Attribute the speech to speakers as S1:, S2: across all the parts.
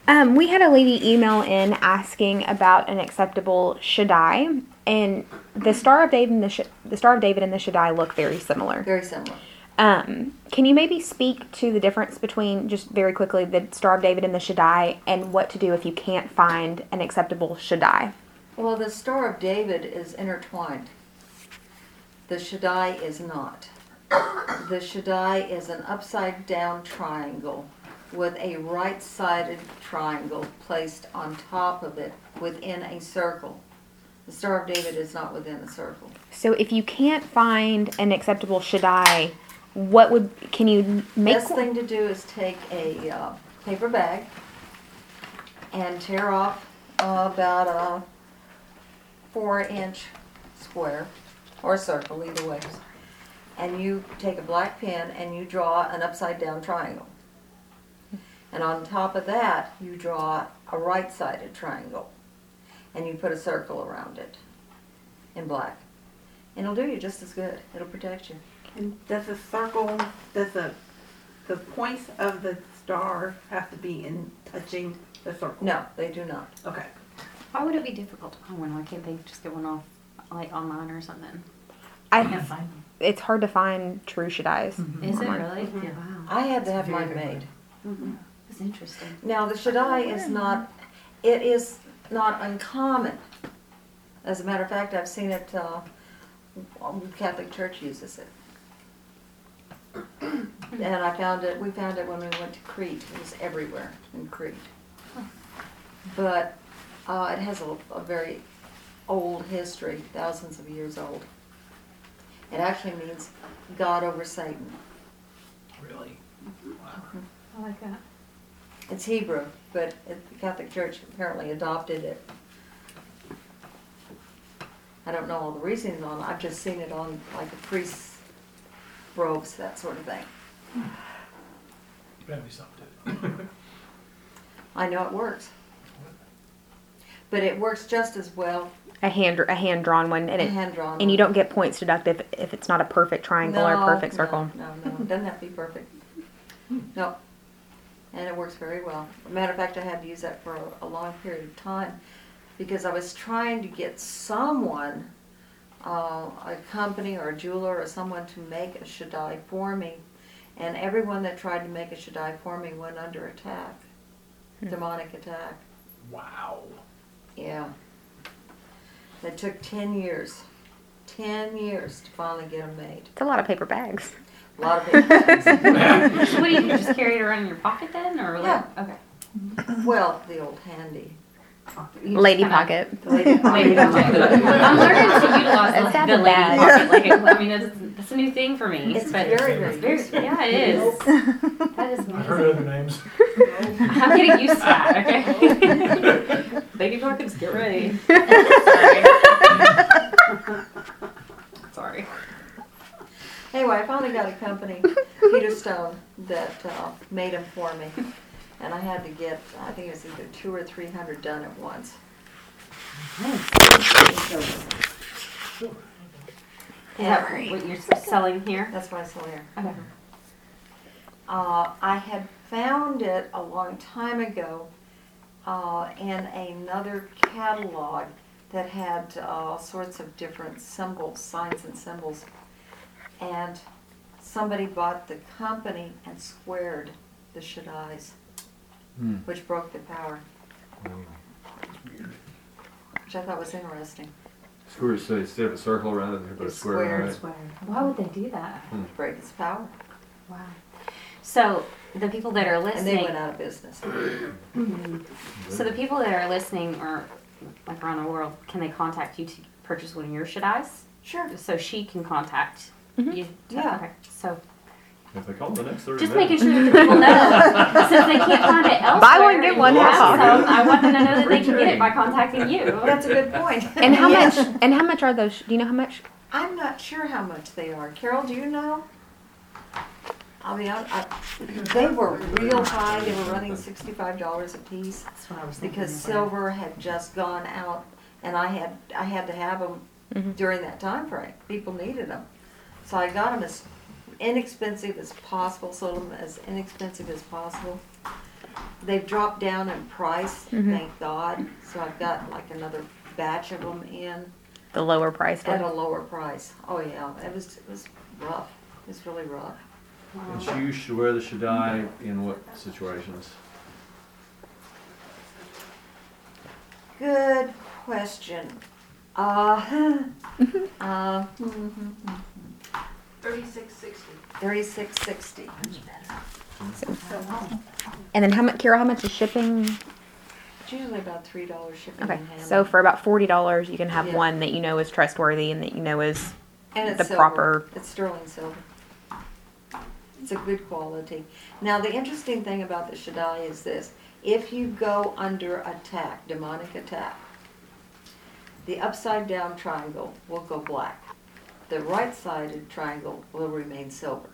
S1: We had a lady email in asking about an acceptable Shaddai, and the Star of David and the Star of David and the Shaddai look very similar.
S2: Very similar.
S1: Can you maybe speak to the difference between, just very quickly, the Star of David and the Shaddai, and what to do if you can't find an acceptable Shaddai?
S2: Well, the Star of David is intertwined. The Shaddai is not. The Shaddai is an upside down triangle with a right-sided triangle placed on top of it within a circle. The Star of David is not within a circle.
S1: So if you can't find an acceptable Shaddai, can you make?
S2: Best thing to do is take a paper bag and tear off about a 4-inch square or circle, either way. And you take a black pen and you draw an upside down triangle. And on top of that, you draw a right-sided triangle. And you put a circle around it in black. And it'll do you just as good. It'll protect you.
S3: And does the circle, does the points of the star have to be in touching the circle?
S2: No, they do not.
S3: Okay.
S4: Why would it be difficult to find one? Why can't they just get one off, like, online or something?
S5: Can't find them.
S1: It's hard to find true Shaddais.
S4: Is it
S1: online.
S4: really?
S3: Mhm.
S4: Yeah. Wow.
S2: I had to have
S5: Very
S2: mine
S5: good
S2: made.
S4: That's interesting.
S2: Now, the Shaddai is not, it is not uncommon. As a matter of fact, I've seen it, the Catholic Church uses it. And we found it when we went to Crete. It was everywhere in Crete. But it has a very old history, thousands of years old. It actually means God over Satan.
S5: Really? Wow.
S4: I like that.
S2: It's Hebrew, but the Catholic Church apparently adopted it. I don't know all the reasons on it. I've just seen it on like a priest's robes, that sort of thing.
S5: Better be something to it.
S2: I know it works. But it works just as well
S1: A hand drawn one, and
S2: hand drawn.
S1: and you don't get points deducted if it's not a perfect triangle or a perfect circle.
S2: No, it doesn't have to be perfect. No. And it works very well. Matter of fact, I had to use that for a long period of time because I was trying to get someone, a company or a jeweler or someone to make a Shaddai for me. And everyone that tried to make a Shaddai for me went under attack. Demonic attack.
S5: Wow.
S2: Yeah. It took 10 years. 10 years to finally get them made.
S1: It's a lot of paper bags.
S2: A lot of people.
S4: So what do you just carry it around in your pocket then, or like? Okay.
S2: Well, the old handy.
S4: You
S1: Lady
S4: just kinda-
S1: pocket.
S2: The lady
S4: Lady pocket. I'm learning to utilize
S1: That sounded
S4: the lady
S1: bad.
S4: pocket. Like, I mean, that's a new thing for me.
S2: It's
S4: but
S2: very, very
S4: it's very,
S2: useful.
S4: yeah, it is. That is
S5: I've heard
S4: amazing.
S5: other names.
S4: I'm getting used to that. Okay. Lady pockets, get ready. Sorry.
S2: Anyway, I finally got a company, Peter Stone, that made them for me. And I had to get, I think it was either 200 or 300 done at once.
S4: Is that what you're selling here?
S2: That's what I sell here.
S4: Okay.
S2: I had found it a long time ago in another catalog that had all sorts of different symbols, signs and symbols. And somebody bought the company and squared the Shaddais, which broke the power, which I thought was interesting.
S6: Square, so instead of a circle around it, they put a
S2: It's
S6: square around it.
S4: Why would they do that?
S2: To break its power.
S4: Wow. So the people that are
S2: And they
S4: listening,
S2: went out of business.
S4: so the people that are listening or like around the world, can they contact you to purchase one of your Shaddais?
S2: Sure.
S4: So she can contact
S1: Mhm.
S4: you.
S2: Yeah.
S4: Okay. So
S6: If they call the next 30
S4: just
S6: minutes.
S4: making sure that the people know, since they can't find it elsewhere.
S1: Buy one, get one,
S4: yeah,
S1: half off.
S4: so I want them to know that they
S6: Free
S4: can get it
S6: trade.
S4: by contacting you.
S2: That's a good point.
S1: And how much? And how much are those? Do you know how much?
S2: I'm not sure how much they are. Carol, do you know? I'll be honest, they were real high. They were running $65 a piece
S4: That's what I was thinking.
S2: because silver had just gone out, and I had to have them during that time frame. People needed them, so I got them as inexpensive as possible. Sold them as inexpensive as possible. They've dropped down in price,
S1: Mhm.
S2: thank God. So I've got like another batch of them in
S1: The lower priced
S2: at
S1: one.
S2: a lower price. Oh yeah, it was rough. It was really rough.
S6: And you should wear the Shaddai in what situations?
S2: Good question.
S3: 3660.
S2: 3660.
S1: And then how much, Kira? How much is shipping?
S2: It's usually about $3 shipping
S1: Okay,
S2: and handling.
S1: so for about $40, you can have
S2: Yeah.
S1: one that you know is trustworthy and that you know is
S2: And it's
S1: the
S2: silver.
S1: proper.
S2: It's sterling silver. It's a good quality. Now the interesting thing about the Shaddai is this: if you go under attack, demonic attack, the upside down triangle will go black. The right sided triangle will remain silver.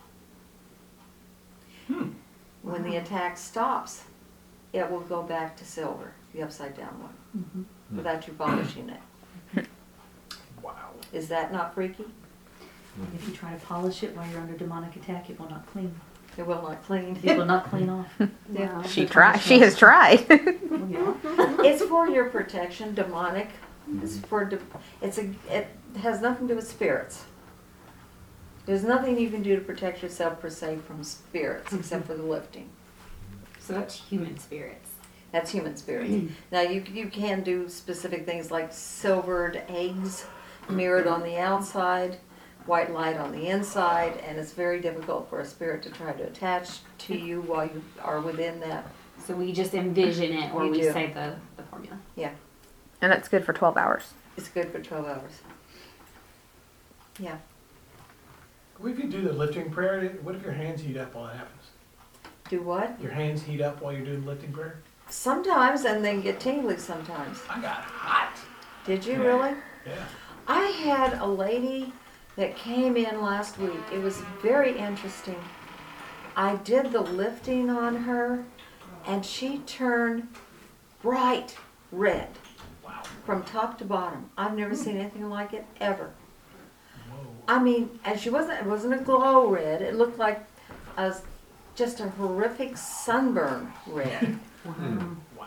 S2: When the attack stops, it will go back to silver, the upside down one, without you polishing it.
S5: Wow.
S2: Is that not freaky?
S7: If you try to polish it while you're under demonic attack, it will not clean.
S2: It will not clean.
S7: It will not clean off.
S2: Yeah.
S1: She tried. She has tried.
S7: Oh, yeah.
S2: It's for your protection, demonic. It's for it has nothing to do with spirits. There's nothing you can do to protect yourself per se from spirits except for the lifting.
S4: So that's human spirits.
S2: That's human spirits. Now you can do specific things like silvered eggs mirrored on the outside, white light on the inside, and it's very difficult for a spirit to try to attach to you while you are within that.
S4: So we just envision it, or
S2: You
S4: we
S2: do.
S4: say the formula.
S1: And that's good for 12 hours.
S2: It's good for 12 hours. Yeah.
S5: What if you do the lifting prayer? What if your hands heat up while it happens?
S2: Do what?
S5: Your hands heat up while you're doing the lifting prayer?
S2: Sometimes, and they get tingly sometimes.
S5: I got hot.
S2: Did you
S5: Yeah.
S2: really?
S5: Yeah.
S2: I had a lady that came in last week. It was very interesting. I did the lifting on her, and she turned bright red
S5: Wow.
S2: from top to bottom. I've never seen anything like it ever.
S5: Whoa.
S2: I mean, and it wasn't a glow red. It looked like just a horrific sunburn red.
S5: Wow.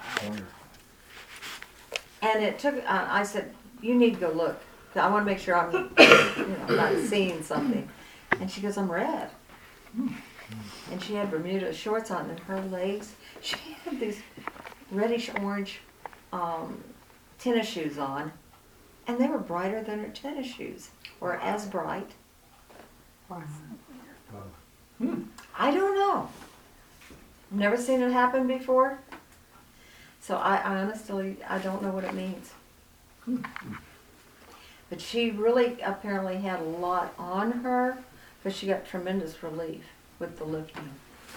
S2: And it took, I said, you need to go look. I want to make sure I'm not seeing something. And she goes, I'm red. And she had Bermuda shorts on, and her legs, she had these reddish orange tennis shoes on. And they were brighter than her tennis shoes, or as bright. I don't know. Never seen it happen before. So I honestly, I don't know what it means. But she really apparently had a lot on her, but she got tremendous relief with the lifting.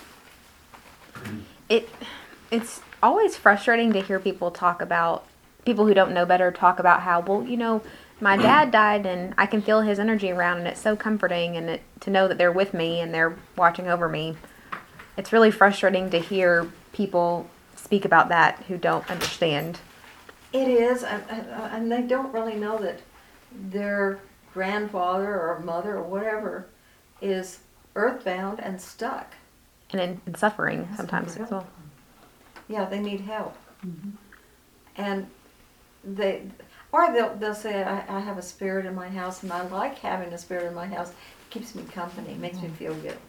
S1: It's always frustrating to hear people who don't know better talk about how, well, you know, my dad died and I can feel his energy around, and it's so comforting, and to know that they're with me and they're watching over me. It's really frustrating to hear people speak about that who don't understand.
S2: It is, and they don't really know that their grandfather or mother or whatever is earthbound and stuck.
S1: And in suffering sometimes as well.
S2: Yeah, they need help. And they'll say, I have a spirit in my house, and I like having a spirit in my house. It keeps me company, makes me feel good.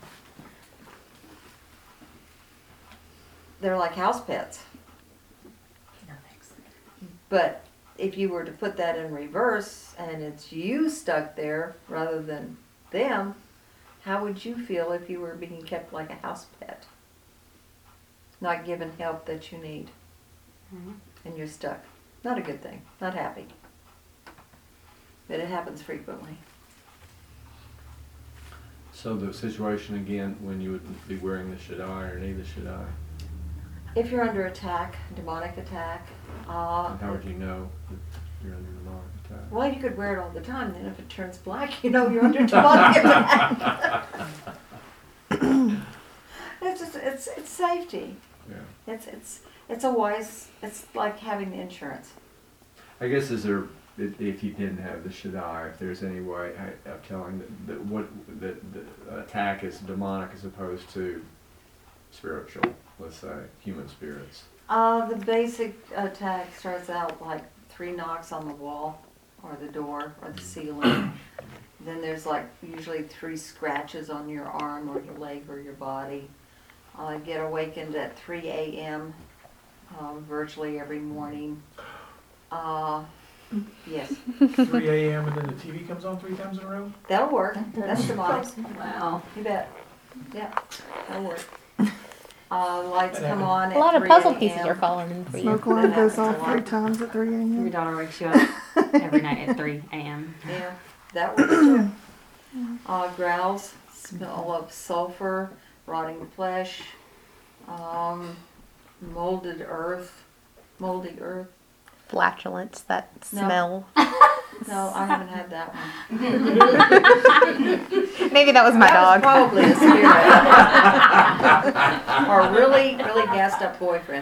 S2: They're like house pets.
S7: No, thanks.
S2: But if you were to put that in reverse and it's you stuck there rather than them, how would you feel if you were being kept like a house pet? Not given help that you need. And you're stuck. Not a good thing. Not happy. But it happens frequently.
S6: So the situation again, when you would be wearing the Shaddai or need the Shaddai,
S2: If you're under attack, demonic attack,
S6: how would you know that you're under demonic attack?
S2: well, you could wear it all the time. Then if it turns black, you know you're under demonic attack. It's safety.
S6: Yeah.
S2: It's like having insurance.
S6: I guess if you didn't have the Shaddai, if there's any way of telling that the attack is demonic as opposed to spiritual, let's say, human spirits?
S2: The basic attack starts out like 3 knocks on the wall or the door or the ceiling. Then there's like usually 3 scratches on your arm or your leg or your body. I get awakened at 3 a.m. Virtually every morning. Yes,
S5: 3 a.m. and then the TV comes on 3 times in a row?
S2: that'll work. That's demonic.
S4: Wow.
S2: You bet. Yeah, that'll work. Lights come on at
S1: A lot of
S2: 3
S1: puzzle
S2: a.m.
S1: pieces are falling in for you.
S3: Smoke
S2: That
S3: alarm goes
S2: happens a
S3: off 3
S2: lot.
S3: times at 3
S4: Your
S3: a.m.
S4: daughter wakes you up every night at 3 a.m.
S2: Yeah, that works too. Growls, smell of sulfur, rotting flesh, moldy earth.
S1: Flatulence, that
S2: No.
S1: smell.
S2: No, I haven't had that one.
S1: Maybe that was my
S2: That was
S1: dog.
S2: probably a spirit. Or a really, really gassed up boyfriend.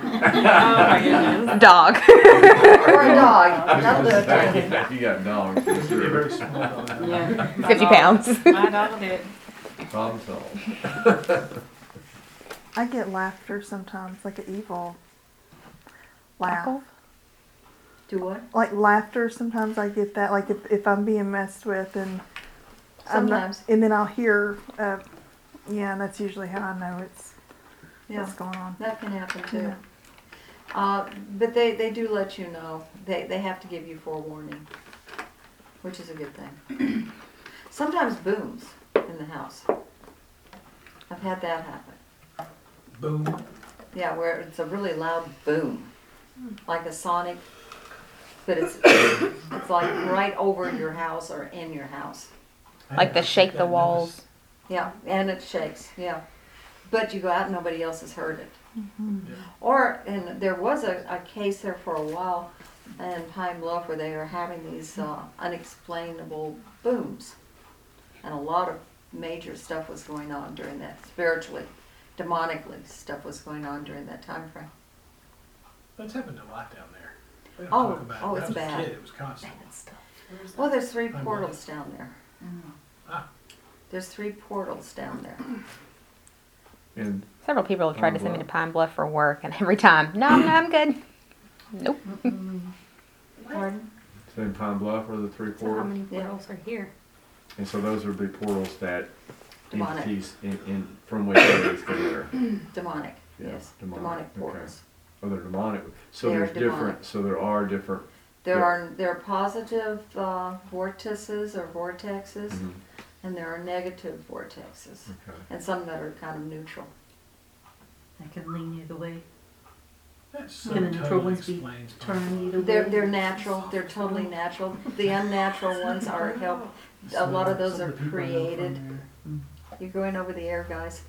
S1: Dog.
S2: Or a dog. That'll do it.
S6: You got dogs, for
S5: They're
S6: sure.
S5: very small dogs.
S4: Yeah.
S1: 50 pounds.
S4: My dog will do it.
S6: Problem solved.
S3: I get laughter sometimes, like an evil laugh.
S1: Cackle?
S2: Do what?
S3: Like laughter, sometimes I get that. Like if I'm being messed with and
S2: Sometimes.
S3: and then I'll hear, yeah, and that's usually how I know it's
S2: Yeah,
S3: what's going on.
S2: that can happen too.
S3: Yeah.
S2: But they do let you know. They have to give you forewarning, which is a good thing. Sometimes booms in the house. I've had that happen.
S5: Boom.
S2: Yeah, where it's a really loud boom, like a sonic, but it's like right over your house or in your house.
S1: Like the shake the walls.
S2: Yeah, and it shakes. Yeah, but you go out and nobody else has heard it.
S5: Yeah.
S2: Or, and there was a case there for a while in Pine Bluff where they were having these unexplainable booms. And a lot of major stuff was going on during that, spiritually, demonically, stuff was going on during that time frame.
S5: That's happened a lot down there. We don't
S2: Oh,
S5: talk about it.
S2: oh,
S5: When
S2: it's
S5: I was
S2: bad.
S5: a kid, it was constant.
S2: Well, there's 3
S5: Pine
S2: portals down there.
S5: Ah.
S2: There's 3 portals down there.
S6: And
S1: Several people have tried to
S6: Pine
S1: send me to
S6: Bluff.
S1: Pine Bluff for work, and every time, no, I'm good. Nope.
S2: Pardon?
S6: so in Pine Bluff are the 3
S4: So how
S6: portals?
S4: many portals are here?
S6: And so those are the portals that
S2: Demonic.
S6: entities in from which areas they are.
S2: Demonic,
S6: Yeah,
S2: yes,
S6: demonic,
S2: demonic
S6: okay.
S2: portals.
S6: Oh, they're demonic. So
S2: They are
S6: there's different.
S2: demonic.
S6: So there are different.
S2: There
S6: Yeah.
S2: are positive vortices or vortexes,
S6: Mhm,
S2: and there are negative vortexes,
S6: okay.
S2: and some that are kind of neutral.
S7: That can lean either way.
S5: That
S7: Can the neutral
S5: totally
S7: ones be
S5: explains
S7: Turn
S5: Pine
S7: either way.
S2: They're natural. They're totally natural. The unnatural ones are help. A lot of those are created. You're going over the air, guys.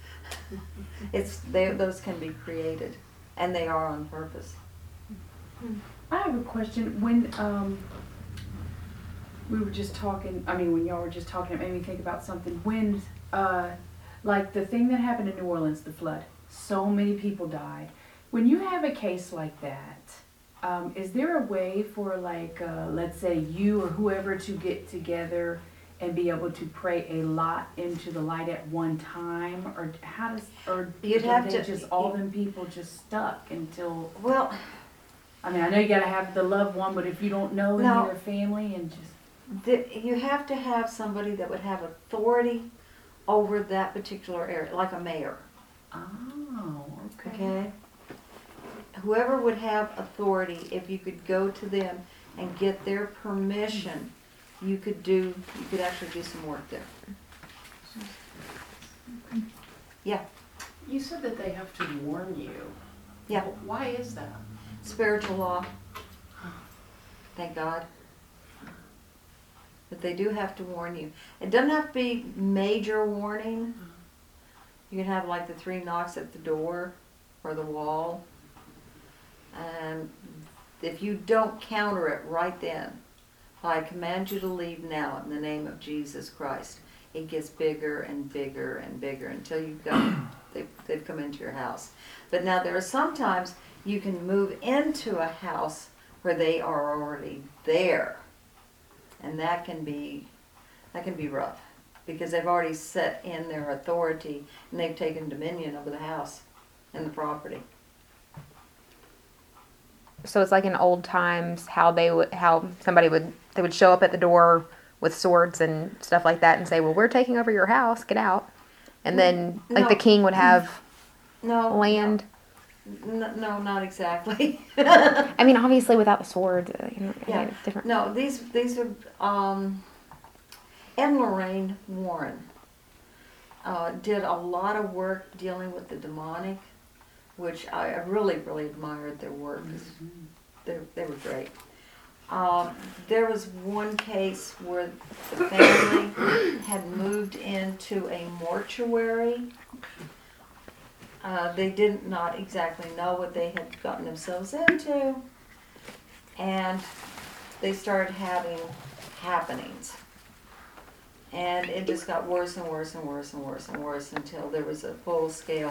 S2: Those can be created, and they are on purpose.
S8: I have a question. When we were just talking, when y'all were just talking, it made me think about something. When, like the thing that happened in New Orleans, the flood, so many people died. When you have a case like that, is there a way for like, let's say you or whoever to get together and be able to pray a lot into the light at one time, or how does, or
S2: You'd
S8: do
S2: have
S8: they
S2: to-
S8: just all them people just stuck until?
S2: Well,
S8: I mean, I know you gotta have the loved one, but if you don't know
S2: No.
S8: in your family and just.
S2: you have to have somebody that would have authority over that particular area, like a mayor.
S8: Oh, okay.
S2: Okay? Whoever would have authority, if you could go to them and get their permission, you could actually do some work there. Yeah,
S9: You said that they have to warn you.
S2: yeah,
S9: Why is that?
S2: spiritual law. Thank God. But they do have to warn you. It doesn't have to be major warning. You can have like the 3 knocks at the door or the wall. And if you don't counter it right then, I command you to leave now in the name of Jesus Christ. It gets bigger and bigger and bigger until they've come into your house. But now there are sometimes you can move into a house where they are already there. And that can be rough, because they've already set in their authority and they've taken dominion over the house. in the property.
S1: So it's like in old times how they would show up at the door with swords and stuff like that and say, "Well, we're taking over your house. Get out." And then like
S2: No.
S1: the king would have
S2: No.
S1: land.
S2: No, not exactly.
S1: I mean, obviously without the sword,
S2: Yeah.
S1: it's different.
S2: No, these are Ed and Lorraine Warren did a lot of work dealing with the demonic, which I really, really admired their work. They were great. There was one case where the family had moved into a mortuary. They did not exactly know what they had gotten themselves into, and they started having happenings. And it just got worse and worse and worse and worse and worse until there was a full-scale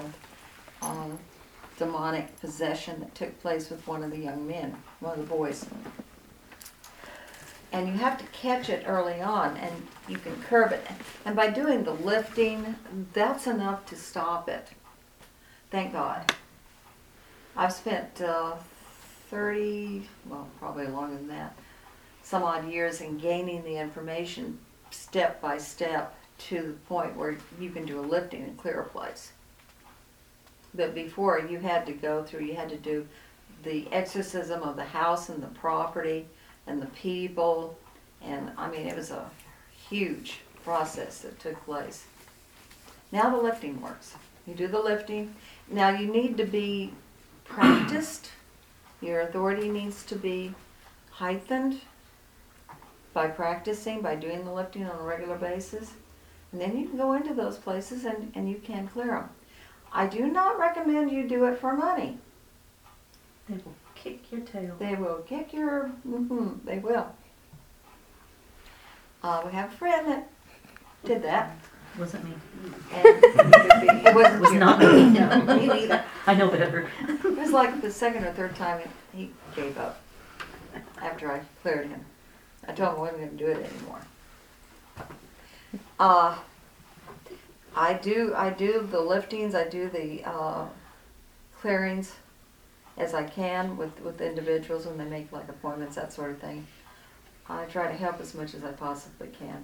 S2: demonic possession that took place with one of the young men, one of the boys. And you have to catch it early on, and you can curb it. And by doing the lifting, that's enough to stop it. Thank God. I've spent 30, well, probably longer than that, some odd years in gaining the information step by step to the point where you can do a lifting and clear a place. But before, you had to do the exorcism of the house and the property and the people, and I mean, it was a huge process that took place. Now the lifting works. You do the lifting. Now you need to be practiced. Your authority needs to be heightened by practicing, by doing the lifting on a regular basis. And then you can go into those places and you can clear them. I do not recommend you do it for money.
S7: They will kick your tail.
S2: They will kick your, they will. We have a friend that did that.
S7: Wasn't me.
S2: And it wasn't
S7: Was
S2: you.
S7: not me.
S2: No, me neither.
S7: I know better.
S2: It was like the second or third time he gave up after I cleared him. I told him I wasn't going to do it anymore. I do the liftings, I do the clearings as I can with individuals when they make like appointments, that sort of thing. I try to help as much as I possibly can.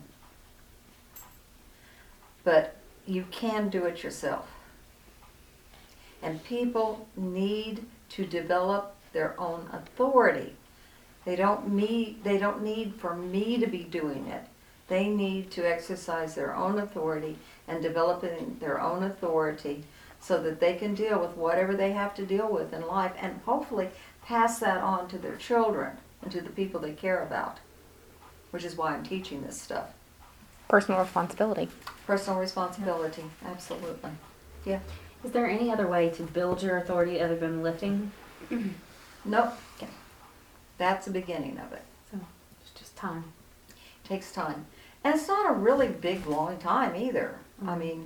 S2: But you can do it yourself. And people need to develop their own authority. They don't need for me to be doing it. They need to exercise their own authority and developing their own authority so that they can deal with whatever they have to deal with in life and hopefully pass that on to their children and to the people they care about, which is why I'm teaching this stuff.
S1: Personal responsibility.
S2: Personal responsibility, absolutely. Yeah.
S4: Is there any other way to build your authority other than lifting?
S2: Nope. Okay. That's the beginning of it.
S4: So it's just time.
S2: Takes time. And it's not a really big, long time either. I mean,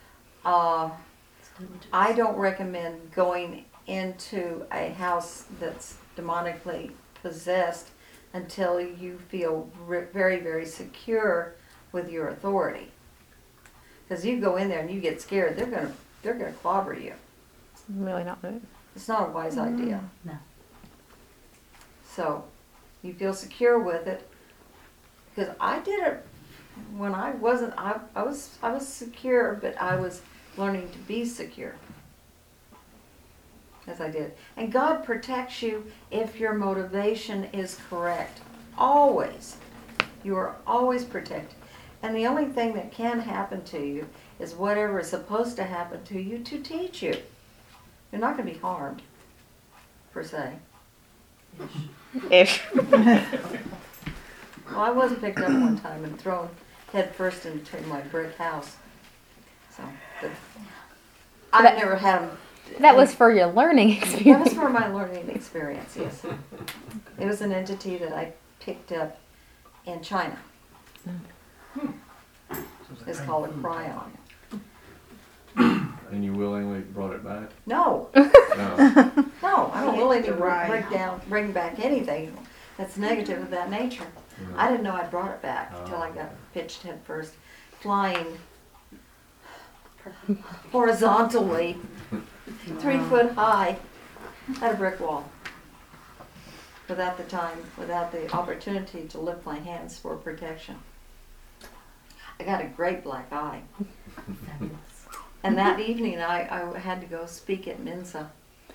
S2: I don't recommend going into a house that's demonically possessed until you feel very, very secure with your authority. Because you go in there and you get scared, they're gonna clobber you.
S1: It's really not good.
S2: It's not a wise idea.
S7: No.
S2: So you feel secure with it. Because I did it when I wasn't. I was secure, but I was learning to be secure. As I did. And God protects you if your motivation is correct. Always. You are always protected. And the only thing that can happen to you is whatever is supposed to happen to you to teach you. You're not going to be harmed, per se.
S1: Ish.
S2: Well, I was picked up one time and thrown head first into my brick house. So, but I've never had them.
S1: That was for your learning
S2: That was
S1: experience.
S2: for my learning experience, yes. It was an entity that I picked up in China. It's called a cryon.
S6: And you willingly brought it back?
S2: No,
S6: No.
S2: no, I don't really need to
S3: Right.
S2: bring back anything that's negative of that nature. I didn't know I brought it back until I got pitched head first, flying horizontally 3 foot high, had a brick wall. Without the opportunity to lift my hands for protection. I got a great black eye.
S7: Fabulous.
S2: And that evening I had to go speak at Mensa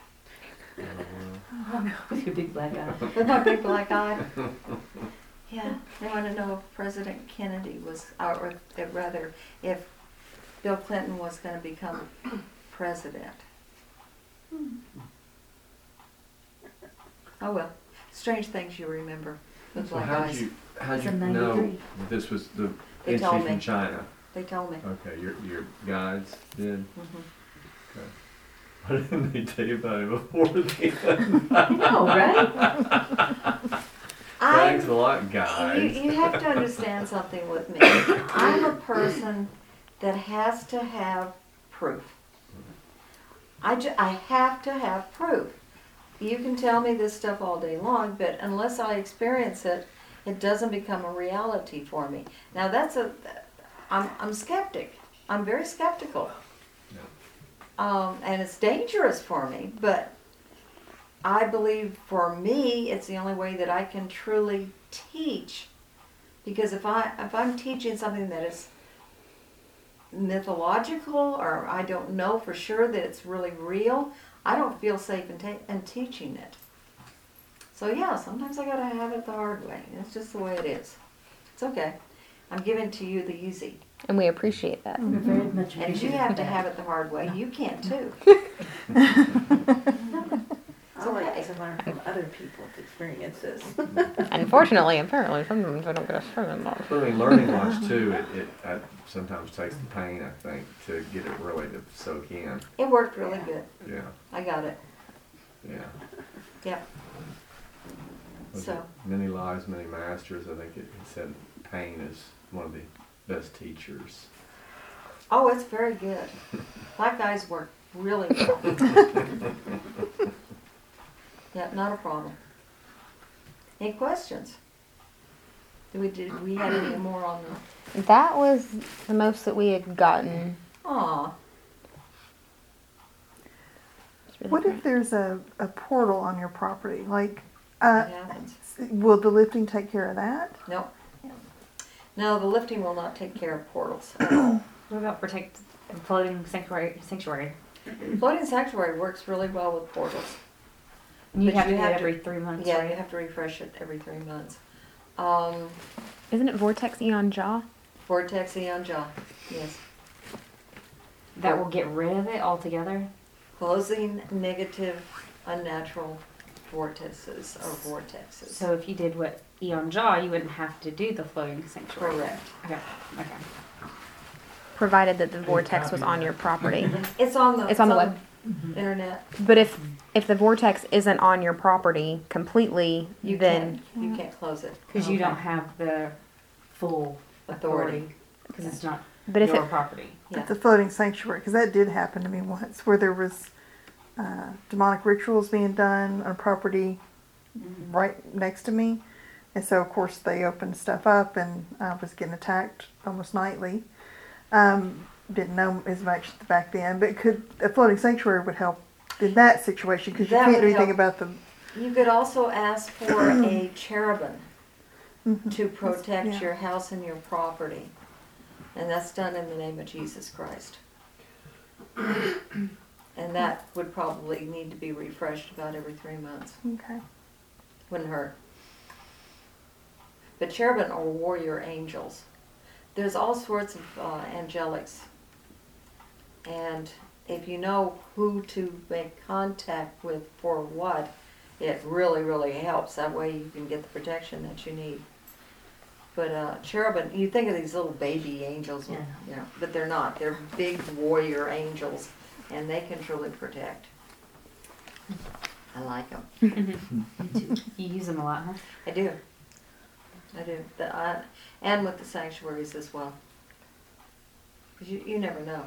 S7: With your big black eye.
S2: with my big black eye. Yeah, they want to know if President Kennedy was, or rather, if Bill Clinton was going to become president. Oh well, strange things you remember with
S6: So
S2: black eyes.
S6: how'd
S7: It's
S6: you
S7: a
S6: know
S7: 93.
S6: this was the
S2: They
S6: entry
S2: told
S6: from
S2: me.
S6: China?
S2: They told me.
S6: Okay, your guides did?
S2: Mhm.
S6: Why didn't they tell you about it before then?
S7: I know, right?
S6: Thanks a lot,
S2: You,
S6: guys.
S2: you have to understand something with me. I'm a person that has to have proof. I have to have proof. You can tell me this stuff all day long, but unless I experience it, it doesn't become a reality for me. Now I'm skeptic. I'm very skeptical. And it's dangerous for me, but I believe for me, it's the only way that I can truly teach. Because if I'm teaching something that is mythological, or I don't know for sure that it's really real, I don't feel safe in teaching it. So yeah, sometimes I gotta have it the hard way. It's just the way it is. It's okay. I'm giving to you the easy.
S1: And we appreciate that.
S7: We're very much
S2: And you
S7: appreciative
S2: have
S7: of
S2: to
S7: that.
S2: have it the hard way. You can too.
S3: I like to learn from other people's experiences.
S1: Unfortunately, apparently, sometimes I don't get a certain amount.
S6: But I mean, learning wise too, it sometimes takes the pain, I think, to get it really to soak in.
S2: It worked really good.
S6: Yeah,
S2: I got it.
S6: yeah.
S2: Yep.
S6: Was
S2: So.
S6: it Many Lives, Many Masters? I think it said pain is one of the best teachers.
S2: Oh, it's very good. Black guys work really well. Yeah, not a problem. Any questions? Did we have any more on the?
S1: That was the most that we had gotten.
S2: Aw,
S1: It's really
S10: What
S1: great.
S10: if there's a portal on your property? Like,
S2: it happens.
S10: will the lifting take care of that?
S2: Nope. No, the lifting will not take care of portals at all.
S4: What about protect floating sanctuary?
S2: Floating sanctuary works really well with portals.
S4: You
S2: But
S4: have to
S2: you
S4: do
S2: have
S4: it
S2: to-
S4: every 3 months,
S2: Yeah,
S4: right?
S2: you have to refresh it every 3 months.
S1: Isn't it Vortex Eon Jaw?
S2: Vortex Eon Jaw, yes.
S4: That will get rid of it altogether.
S2: Closing negative, unnatural vortices or vortexes.
S4: So if you did what Eon Jaw, you wouldn't have to do the floating sanctuary.
S2: Correct.
S4: Okay. Okay.
S1: Provided that the vortex was on your property.
S2: It's on the.
S1: It's on the web.
S2: Internet.
S1: But if the vortex isn't on your property completely,
S2: You
S1: then
S2: you can't close it.
S4: Because you don't have the full
S2: Authority.
S4: authority. Because it's not
S1: but if
S4: your
S1: it
S4: property.
S2: Yeah.
S10: At the floating sanctuary, because that did happen to me once, where there was demonic rituals being done on a property right next to me, and so of course they opened stuff up, and I was getting attacked almost nightly. Didn't know as much back then, but a floating sanctuary would help in that situation because you
S2: That
S10: can't
S2: would
S10: do anything
S2: help.
S10: about the.
S2: You could also ask for a cherubim to protect
S10: Yeah.
S2: your house and your property. And that's done in the name of Jesus Christ. And that would probably need to be refreshed about every 3 months.
S10: Okay.
S2: Wouldn't hurt. But cherubim are warrior angels. There's all sorts of angelics. And if you know who to make contact with for what, it really, really helps. That way you can get the protection that you need. But cherubim, you think of these little baby angels,
S7: Yeah.
S2: but they're not. They're big warrior angels, and they can truly protect. I like them.
S7: Me too.
S4: You use them a lot, huh?
S2: I do. I do. And with the sanctuaries as well. 'Cause you never know.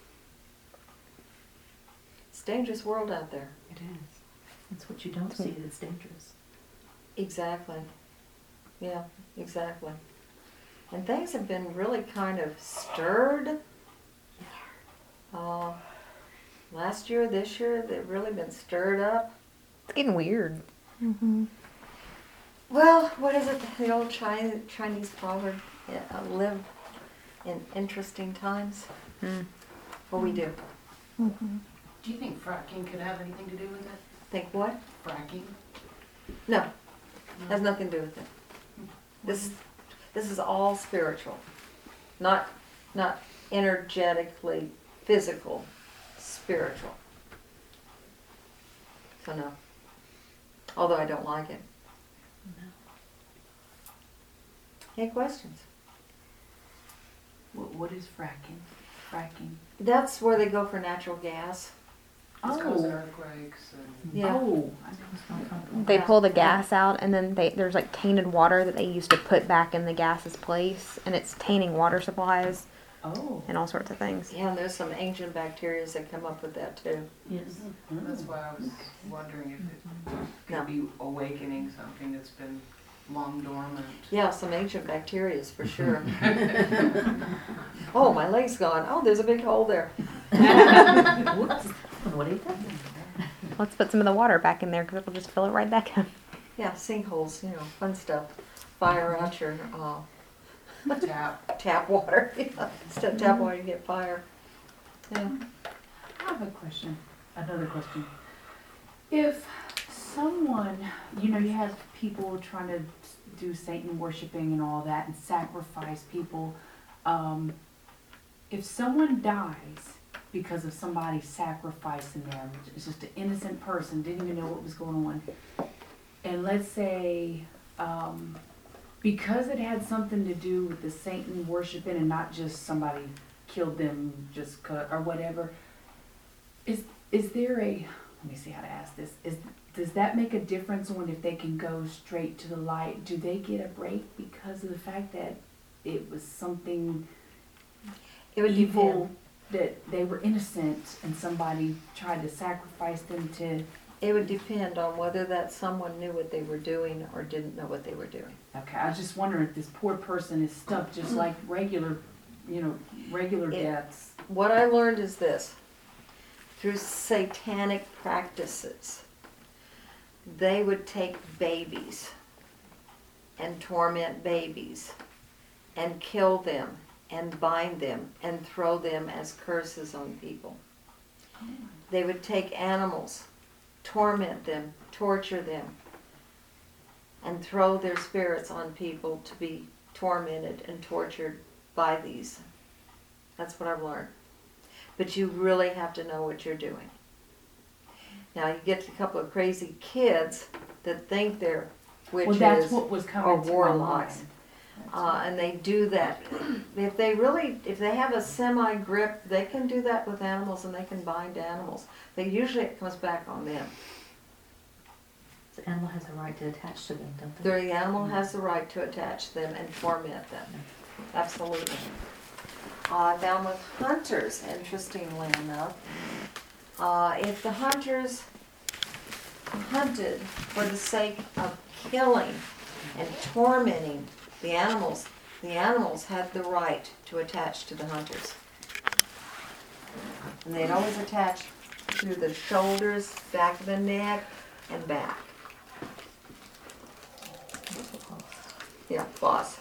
S2: It's a dangerous world out there.
S7: It is. It's what you don't see that's dangerous.
S2: Exactly. Yeah, exactly. And things have been really kind of stirred. last year, this year, they've really been stirred up.
S1: It's getting weird.
S10: Mm-hmm.
S2: Well, what is it? The old Chinese proverb, live in interesting times.
S1: Mm.
S2: Well, we do.
S10: Mm-hmm.
S9: Do you think fracking could have anything to do with it?
S2: Think what?
S9: Fracking?
S2: No, has nothing to do with it. This is all spiritual, not energetically physical, spiritual. So no. Although I don't like it. Any questions?
S9: What is fracking? Fracking?
S2: That's where they go for natural gas.
S9: It's causing
S8: Oh,
S9: earthquakes and...
S2: Yeah.
S8: oh,
S1: They pull the gas out, and then there's like tainted water that they used to put back in the gas's place, and it's tainting water supplies
S8: oh.
S1: and all sorts of things.
S2: Yeah, and there's some ancient bacteria that come up with that too.
S7: Yes.
S9: That's why I was wondering if it
S2: No.
S9: could be awakening something that's been long dormant.
S2: Yeah, some ancient bacteria for sure. Oh, my leg's gone. Oh, there's a big hole there.
S7: Whoops. What are you talking
S1: Let's put some of the water back in there because it'll just fill it right back up.
S2: Yeah, sinkholes, fun stuff. Fire out your tap water. Yeah, instead of tap water, you get fire. Yeah.
S8: I have a question, another question. If someone, you have people trying to do Satan worshiping and all that and sacrifice people, if someone dies because of somebody sacrificing them, it's just an innocent person, didn't even know what was going on, and let's say, because it had something to do with the Satan worshiping and not just somebody killed them just or whatever, is there a, let me see how to ask this, does that make a difference when if they can go straight to the light? Do they get a break because of the fact that it was something
S2: It would
S8: evil, that they were innocent and somebody tried to sacrifice them to...
S2: It would depend on whether that someone knew what they were doing or didn't know what they were doing.
S8: Okay, I was just wondering if this poor person is stuck just like regular deaths.
S2: What I learned is this. Through satanic practices, they would take babies and torment babies and kill them and bind them and throw them as curses on people. They would take animals, torment them, torture them, and throw their spirits on people to be tormented and tortured by these. That's what I've learned. But you really have to know what you're doing. Now you get a couple of crazy kids that think they're witches
S8: Well, that's what was
S2: or
S8: coming to my
S2: warlocks.
S8: mind.
S2: And they do that. If they have a semi-grip, they can do that with animals and they can bind animals. But usually it comes back on them.
S7: The animal has a right to attach to them, don't they?
S2: The animal has the right to attach them and torment them. Absolutely. Down with hunters, interestingly enough, if the hunters hunted for the sake of killing and tormenting the animals had the right to attach to the hunters. And they'd always attach to the shoulders, back of the neck, and back. Yeah, boss.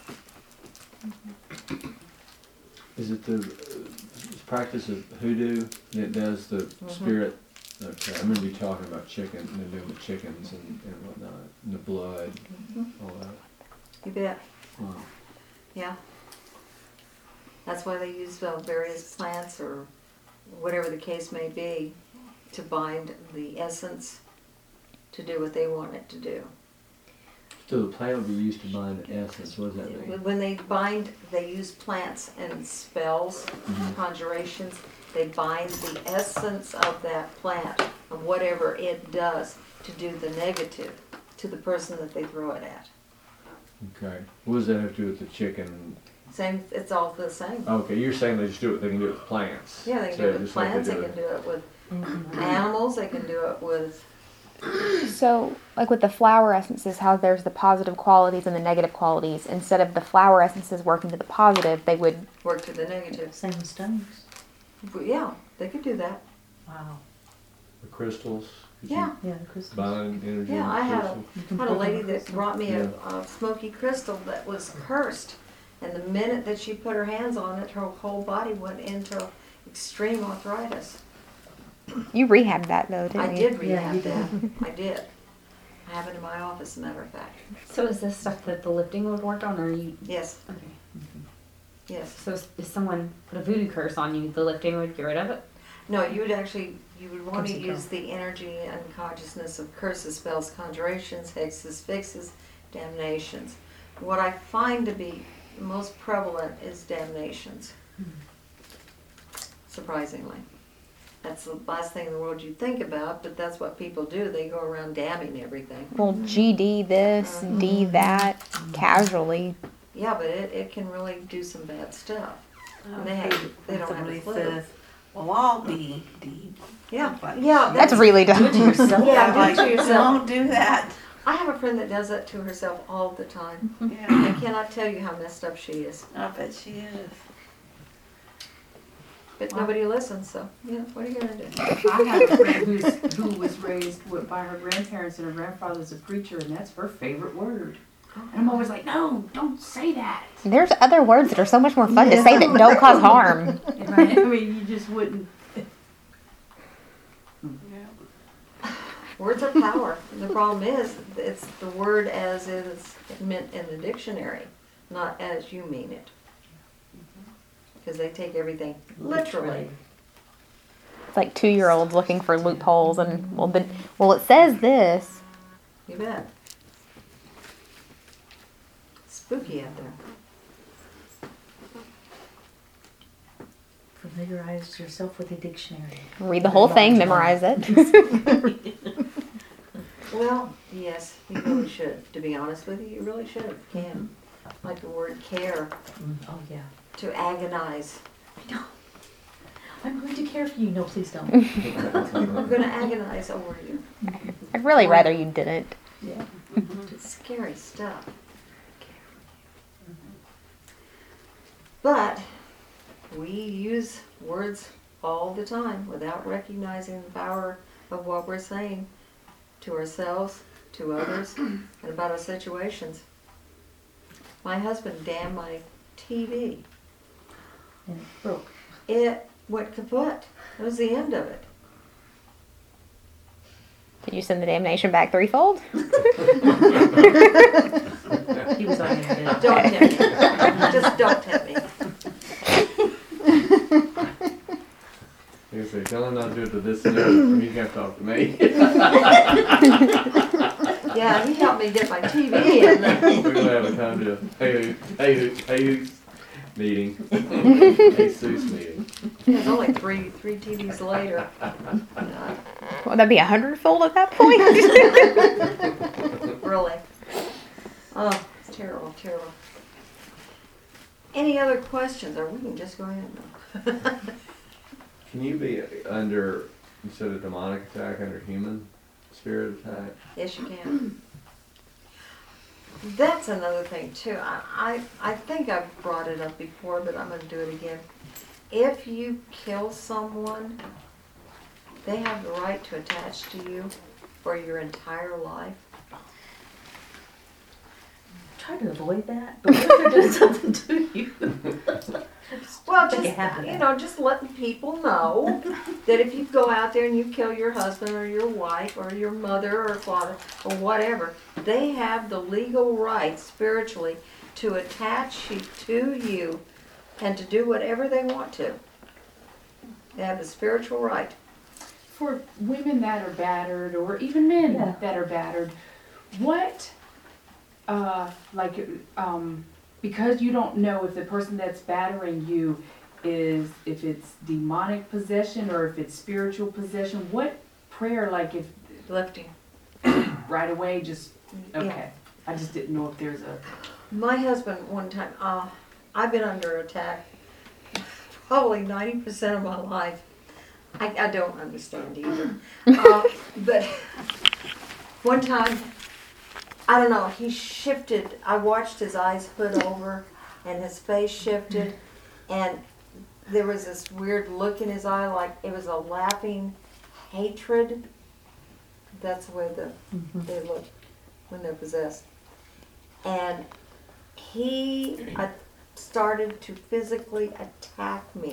S11: Is it the practice of hoodoo that does the spirit? Okay, I remember you talking about chicken, doing the chickens and whatnot, and the blood, all that.
S2: You bet.
S11: Wow.
S2: Yeah. That's why they use various plants or whatever the case may be to bind the essence to do what they want it to do.
S11: So the plant would be used to bind the essence. What does that mean?
S2: When they bind, they use plants and spells, conjurations. They bind the essence of that plant, of whatever it does, to do the negative to the person that they throw it at.
S11: Okay. What does that have to do with the chicken?
S2: Same, it's all the same.
S11: Okay, you're saying they just do it. They can do it with plants.
S2: Yeah, they can
S11: So
S2: do it with
S11: just like
S2: plants, they
S11: do
S2: can do it with animals, they can do it with...
S1: So, like with the flower essences, how there's the positive qualities and the negative qualities. Instead of the flower essences working to the positive, they would...
S2: work to the negative.
S7: Same with stones.
S2: But yeah, they could do that.
S7: Wow.
S11: The crystals. Could
S2: Yeah.
S7: Yeah, the crystal.
S11: You buy energy.
S2: Yeah, I had
S11: crystals?
S7: You can
S2: had a
S7: put
S2: lady
S7: on
S2: that
S7: crystal.
S2: brought me
S11: Yeah.
S2: a smoky crystal that was cursed. And the minute that she put her hands on it, her whole body went into extreme arthritis.
S1: You rehabbed that though, didn't
S2: I
S1: you?
S2: did
S7: Yeah,
S2: rehab
S7: you
S2: that. I did. I have it in my office, as a matter of fact.
S4: So is this stuff that the lifting would work on, or are you?
S2: Yes,
S4: Okay.
S2: yes.
S4: So if someone put a voodoo curse on you, the lifting would get rid of it?
S2: No, you would want to
S7: Comes and
S2: use the energy and consciousness of curses, spells, conjurations, hexes, fixes, damnations. What I find to be most prevalent is damnations. Surprisingly. That's the last thing in the world you'd think about, but that's what people do. They go around damning everything.
S1: Well, GD this, D that, casually.
S2: Yeah, but it can really do some bad stuff. And they don't have a
S3: Somebody
S2: clue.
S3: says, well, I'll be deep.
S2: Yeah,
S3: Like,
S2: yeah.
S1: That's really dumb.
S2: Yeah,
S3: Like,
S2: do it to yourself.
S3: don't do that.
S2: I have a friend that does that to herself all the time.
S3: Yeah,
S2: I cannot tell you how messed up she is.
S3: I bet she is.
S2: But nobody listens, so, yeah, what are you gonna do?
S8: I have a friend who was raised by her grandparents, and her grandfather's a preacher, and that's her favorite word. And I'm always like, no, don't say that.
S1: There's other words that are so much more fun to say that don't cause harm.
S8: I mean, you just wouldn't.
S2: Words are power. And the problem is, it's the word as it is meant in the dictionary, not as you mean it. Because they take everything literally.
S1: It's like 2-year-olds looking for loopholes and well it says this.
S2: You bet. Spooky out there.
S7: Familiarize yourself with a dictionary.
S1: Read the whole thing, memorize it.
S2: Well, yes, you really should. To be honest with you, you really should. You can. Like the word care,
S7: Oh, yeah.
S2: to agonize.
S7: I'm going to care for you. No, please don't.
S2: I'm gonna agonize over you.
S1: I'd really rather you didn't.
S7: Yeah.
S2: It's scary stuff. But we use words all the time without recognizing the power of what we're saying to ourselves, to others, and about our situations. My husband damned my TV.
S7: And it broke.
S2: It went kaput. That was the end of it.
S1: Did you send the damnation back threefold?
S7: He was on your bed.
S2: Don't tempt me. Just don't tempt me.
S11: You say, tell him not to do it to this and that, or he can't talk to me.
S2: Yeah, he helped me get my TV in.
S11: We're gonna have a time to, hey, meeting. Hey, Seuss meeting.
S2: There's only three TVs later.
S1: Well, that'd be 100-fold at that point.
S2: Really. Oh, it's terrible, terrible. Any other questions, or we can just go ahead now.
S6: Can you be under, instead of demonic attack, under human spirit attack?
S2: Yes, you can. That's another thing too. I think I've brought it up before, but I'm going to do it again. If you kill someone, they have the right to attach to you for your entire life.
S7: Try to avoid that, but what if they're doing something to you?
S2: Well,
S7: Make
S2: just,
S7: it happen.
S2: just letting people know that if you go out there and you kill your husband or your wife or your mother or father or whatever, they have the legal right spiritually to attach to you and to do whatever they want to. They have the spiritual right.
S8: For women that are battered, or even men
S7: Yeah.
S8: that are battered, what, because you don't know if the person that's battering you if it's demonic possession or if it's spiritual possession, what prayer, like if
S2: Lifting.
S8: right away, just,
S2: Yeah.
S8: okay. I just didn't know if there's a,
S2: My husband, one time, I've been under attack probably 90% of my life. I don't understand either. But one time, I don't know, he shifted. I watched his eyes hood over and his face shifted. And there was this weird look in his eye, like it was a laughing hatred. That's the way they look when they're possessed. And he started to physically attack me.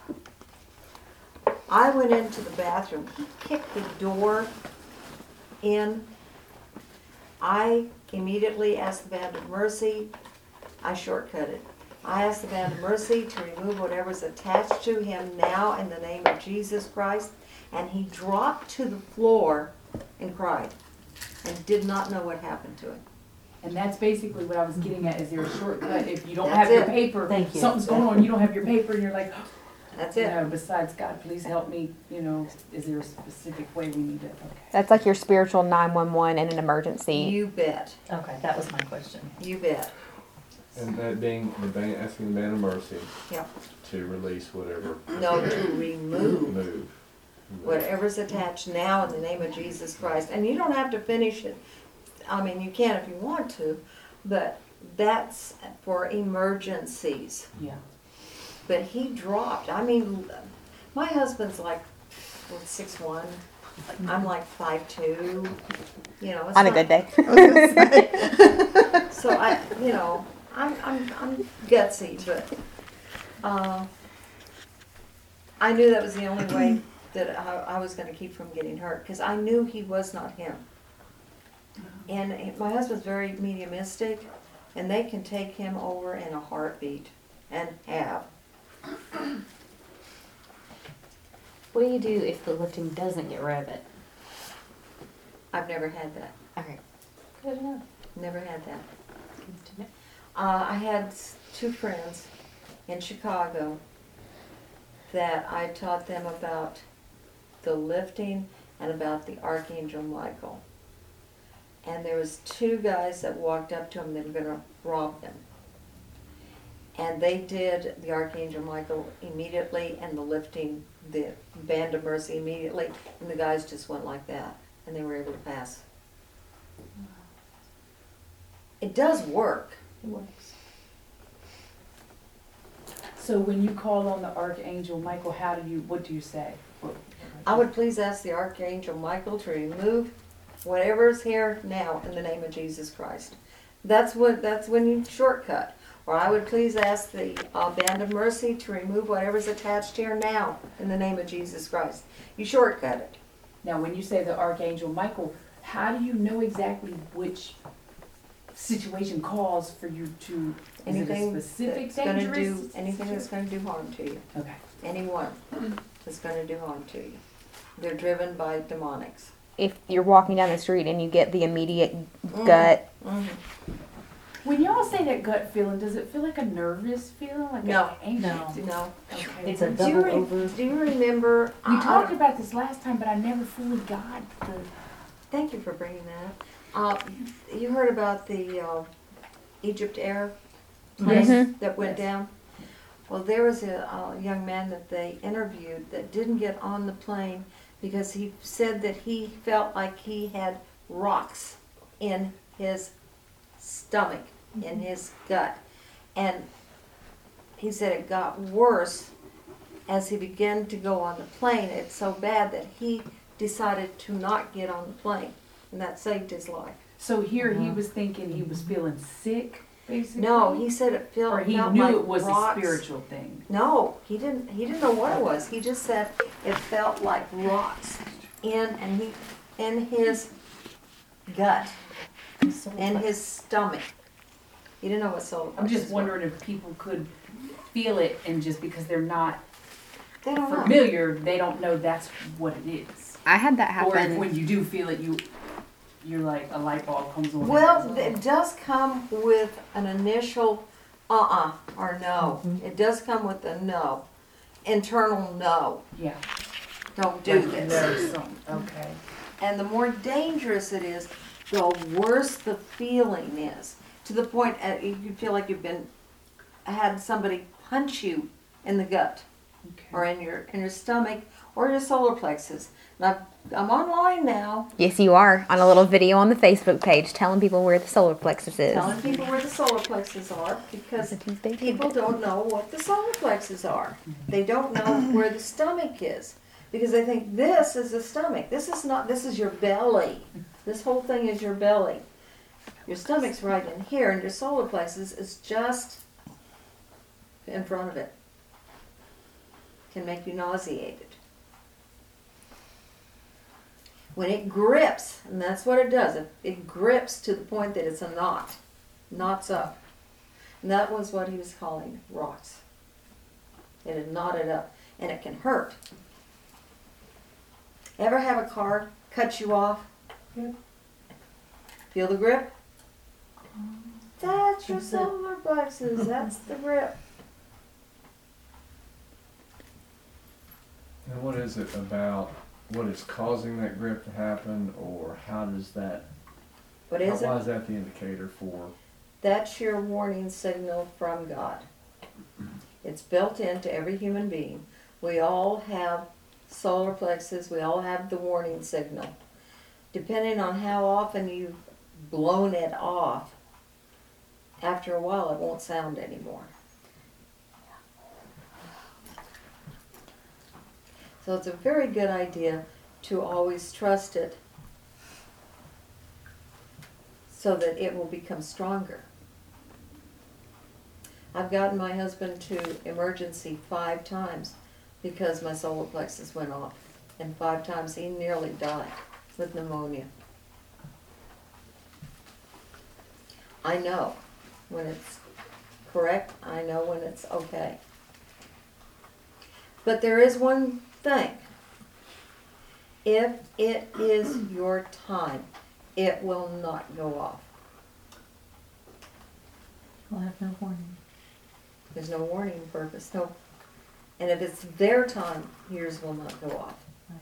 S2: I went into the bathroom. He kicked the door in. I immediately asked the Band of Mercy. I shortcutted. I asked the Band of Mercy to remove whatever's attached to him now in the name of Jesus Christ. And he dropped to the floor and cried and did not know what happened to him.
S8: And that's basically what I was getting at, is there a shortcut if you don't
S2: That's
S8: have your
S2: it.
S8: paper,
S7: Thank you.
S8: something's going on, you don't have your paper, and you're like,
S2: That's it.
S8: no, besides God, please help me, is there a specific way we need to, okay.
S1: That's like your spiritual 911 in an emergency.
S2: You bet.
S7: Okay, that was my question.
S2: You bet.
S6: And that being asking the Band of Mercy
S2: Yep.
S6: to release whatever.
S2: No, to remove
S6: Move.
S2: whatever's attached now in the name of Jesus Christ. And you don't have to finish it. I mean, you can if you want to, but that's for emergencies.
S8: Yeah.
S2: But he dropped. I mean, my husband's like 6'1". I'm like 5'2". You know, it's
S1: On a
S2: not-
S1: good day.
S2: So I'm gutsy, but I knew that was the only way that I was going to keep from getting hurt, because I knew he was not him. And my husband's very mediumistic, and they can take him over in a heartbeat, and have.
S4: What do you do if the lifting doesn't get rid of it?
S2: I've never had that.
S4: Okay. Good enough.
S2: Never had that.
S4: Good to know.
S2: I had 2 friends in Chicago that I taught them about the lifting and about the Archangel Michael. And there was 2 guys that walked up to him, they were going to rob him. And they did the Archangel Michael immediately, and the lifting, the Band of Mercy immediately, and the guys just went like that, and they were able to pass. It does work.
S4: It works.
S8: So when you call on the Archangel Michael, what do you say?
S2: I would please ask the Archangel Michael to remove whatever's here now in the name of Jesus Christ. That's when you shortcut. Or I would please ask the Band of Mercy to remove whatever's attached here now in the name of Jesus Christ. You shortcut it.
S8: Now, when you say the Archangel Michael, how do you know exactly which situation calls for you to, is it a
S2: Anything
S8: specific
S2: that's gonna
S8: dangerous?
S2: do anything that's going to do harm to you.
S8: Okay.
S2: Anyone that's going to do harm to you. They're driven by demonics.
S1: If you're walking down the street and you get the immediate gut,
S2: Mhm.
S8: When y'all say that gut feeling, does it feel like a nervous feeling? Like
S2: No.
S8: an anxious?
S2: No.
S8: Okay.
S7: It's a
S8: Do you
S7: double
S8: re-
S7: over.
S2: Do you remember?
S8: We talked about this last time, but I never fully got the.
S2: Thank you for bringing that up. You heard about the Egypt Air plane
S1: Mhm.
S2: that went down? Well, there was a young man that they interviewed that didn't get on the plane because he said that he felt like he had rocks in his stomach, in his gut. And he said it got worse as he began to go on the plane. It's so bad that he decided to not get on the plane, and that saved his life.
S8: So here he was thinking he was feeling sick, basically.
S2: No, he said it
S8: or he
S2: felt
S8: knew
S2: like
S8: it was
S2: rocks.
S8: a spiritual thing.
S2: No, he didn't. He didn't know what it was. He just said it felt like rocks in his gut, in his stomach. He didn't know what soul.
S8: I'm just wondering if people could feel it, and just because they're not
S2: They don't know.
S8: familiar, they don't know that's what it is.
S1: I had that
S8: Or if
S1: happen.
S8: when you do feel it, you're like a light bulb comes on.
S2: Well, it does come with an initial or no. It does come with a no, internal no.
S8: Yeah.
S2: Don't do
S8: Like,
S2: this.
S8: there's some- Okay.
S2: And the more dangerous it is, the worse the feeling is. To the point you feel like you've had somebody punch you in the gut, or in your stomach, or your solar plexus. And I'm online now,
S1: Yes, you are on a little video on the Facebook page telling people where the solar plexus is.
S2: telling people where the solar plexus are, because people don't know what the solar plexus are. They don't know where the stomach is. Because they think this is the stomach. This is not, this is your belly. This whole thing is your belly. Your stomach's right in here, and your solar plexus is just in front of it. Can make you nauseated. When it grips, and that's what it does, it grips to the point that it's a knot. Knots up. And that was what he was calling rocks. It had knotted up, and it can hurt. Ever have a car cut you off? Feel the grip? That's your solar plexus. That's the grip.
S11: And what is it about, what is causing that grip to happen, or how does that,
S2: What is
S11: why
S2: it?
S11: is that the indicator for?
S2: That's your warning signal from God. It's built into every human being. We all have solar plexus. We all have the warning signal. Depending on how often you've blown it off, after a while it won't sound anymore. So it's a very good idea to always trust it so that it will become stronger. I've gotten my husband to emergency 5 times because my solar plexus went off. And 5 times he nearly died with pneumonia. I know when it's correct. I know when it's okay. But there is one thing. If it is your time, it will not go off.
S7: We'll have no warning.
S2: There's no warning purpose, no. And if it's their time, yours will not go off.
S7: Right.